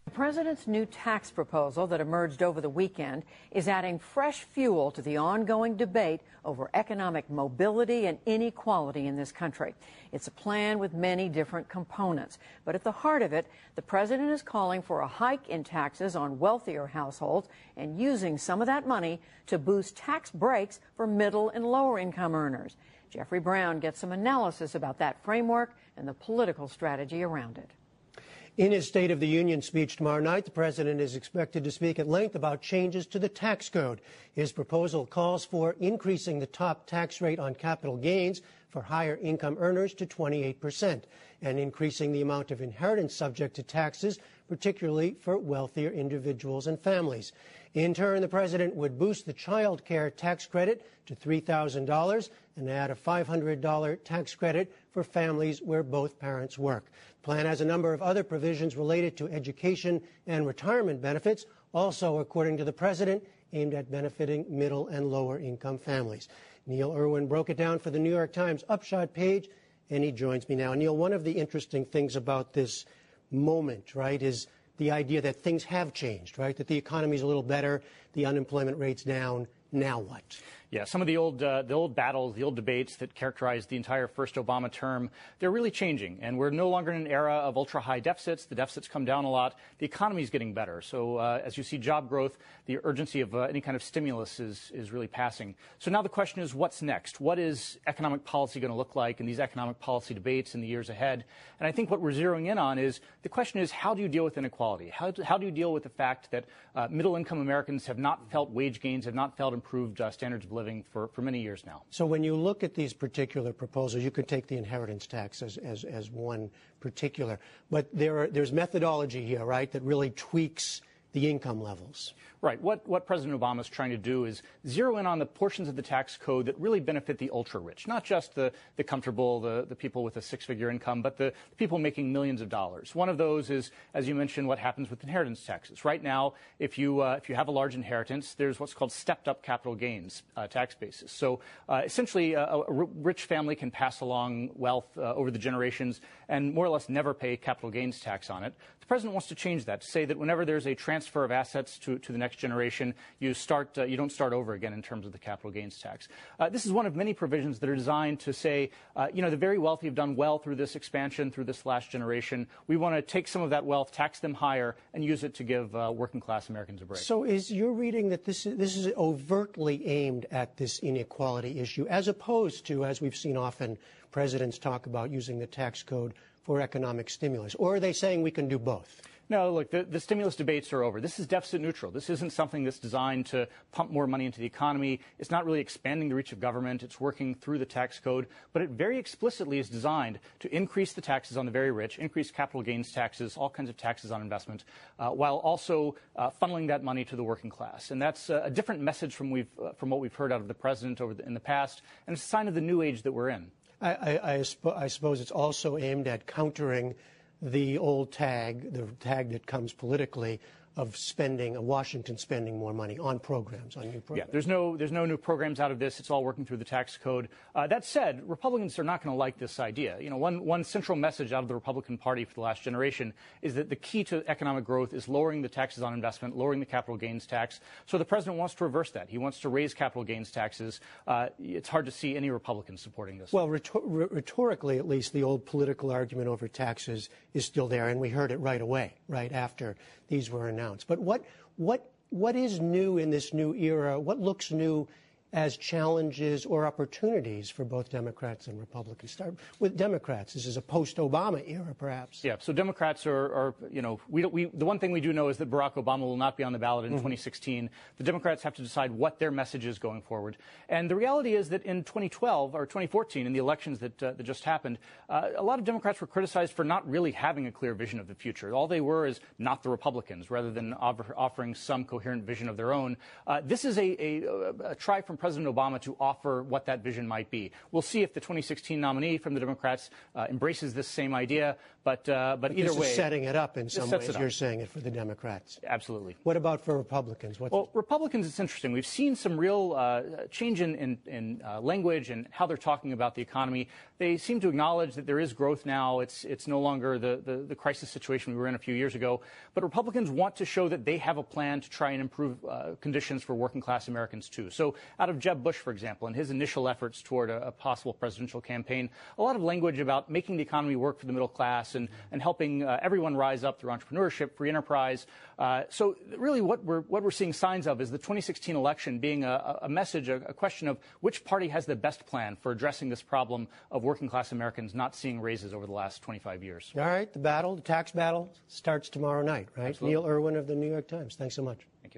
The president's new tax proposal that emerged over the weekend is adding fresh fuel to the ongoing debate over economic mobility and inequality in this country. It's a plan with many different components, but at the heart of it, the president is calling for a hike in taxes on wealthier households and using some of that money to boost tax breaks for middle and lower income earners. Jeffrey Brown gets some analysis about that framework and the political strategy around it. In his State of the Union speech tomorrow night, the president is expected to speak at length about changes to the tax code. His proposal calls for increasing the top tax rate on capital gains for higher income earners to 28% and increasing the amount of inheritance subject to taxes, particularly for wealthier individuals and families. In turn, the president would boost the child care tax credit to $3,000 and add a $500 tax credit for families where both parents work. The plan has a number of other provisions related to education and retirement benefits, also, according to the president, aimed at benefiting middle and lower income families. Neil Irwin broke it down for the New York Times Upshot page, and he joins me now. Neil, one of the interesting things about this moment, right, is the idea that things have changed, right, that the economy's a little better, the unemployment rate's down. Now what? Yeah, some of the old battles, the old debates that characterized the entire first Obama term, they're really changing. And we're no longer in an era of ultra-high deficits. The deficits come down a lot. The economy's getting better. So as you see job growth, the urgency of any kind of stimulus is really passing. So now the question is, what's next? What is economic policy going to look like in these economic policy debates in the years ahead? And I think what we're zeroing in on is, the question is, how do you deal with inequality? How do you deal with the fact that middle-income Americans have not felt wage gains, have not felt improved standards of living for many years now? So when you look at these particular proposals, you could take the inheritance tax as one particular, but there's methodology here, right, that really tweaks the income levels. Right. What President Obama is trying to do is zero in on the portions of the tax code that really benefit the ultra-rich, not just the comfortable, the people with a six-figure income, but the people making millions of dollars. One of those is, as you mentioned, what happens with inheritance taxes. Right now, if you have a large inheritance, there's what's called stepped-up capital gains tax basis. So essentially, a rich family can pass along wealth over the generations and more or less never pay capital gains tax on it. The president wants to change that, to say that whenever there's a transfer of assets to the next generation, you don't start over again in terms of the capital gains tax. This is one of many provisions that are designed to say, the very wealthy have done well through this expansion, through this last generation. We want to take some of that wealth, tax them higher, and use it to give working class Americans a break. So is your reading that this is overtly aimed at this inequality issue, as opposed to, as we've seen often, presidents talk about using the tax code for economic stimulus? Or are they saying we can do both? No, look, the stimulus debates are over. This is deficit neutral. This isn't something that's designed to pump more money into the economy. It's not really expanding the reach of government. It's working through the tax code. But it very explicitly is designed to increase the taxes on the very rich, increase capital gains taxes, all kinds of taxes on investment, while also funneling that money to the working class. And that's a different message from what we've heard out of the president in the past, and it's a sign of the new age that we're in. I suppose it's also aimed at countering the old tag, the tag that comes politically, of Washington spending more money on programs, on new programs. Yeah, there's no new programs out of this. It's all working through the tax code. That said, Republicans are not going to like this idea. One central message out of the Republican Party for the last generation is that the key to economic growth is lowering the taxes on investment, lowering the capital gains tax. So the president wants to reverse that. He wants to raise capital gains taxes. It's hard to see any Republicans supporting this. Well, rhetorically, at least, the old political argument over taxes is still there, and we heard it right away, right after these were announced. But what is new in this new era? What looks new as challenges or opportunities for both Democrats and Republicans? Start with Democrats. This is a post-Obama era, perhaps. Yeah. So Democrats are the one thing we do know is that Barack Obama will not be on the ballot in 2016. The Democrats have to decide what their message is going forward. And the reality is that in 2012 or 2014, in the elections that just happened, a lot of Democrats were criticized for not really having a clear vision of the future. All they were is not the Republicans, rather than offering some coherent vision of their own. This is a try from President Obama to offer what that vision might be. We'll see if the 2016 nominee from the Democrats embraces this same idea, But either this way, is setting it up in some ways. it up. You're saying it for the Democrats. Absolutely. What about for Republicans? Well, Republicans, it's interesting. We've seen some real change in language and how they're talking about the economy. They seem to acknowledge that there is growth now. It's no longer the crisis situation we were in a few years ago. But Republicans want to show that they have a plan to try and improve conditions for working class Americans too. So out of Jeb Bush, for example, in his initial efforts toward a possible presidential campaign, a lot of language about making the economy work for the middle class and helping everyone rise up through entrepreneurship, free enterprise. So really what we're seeing signs of is the 2016 election being a message, a question of which party has the best plan for addressing this problem of working class Americans not seeing raises over the last 25 years. All right, the tax battle starts tomorrow night, right? Absolutely. Neil Irwin of the New York Times. Thanks so much.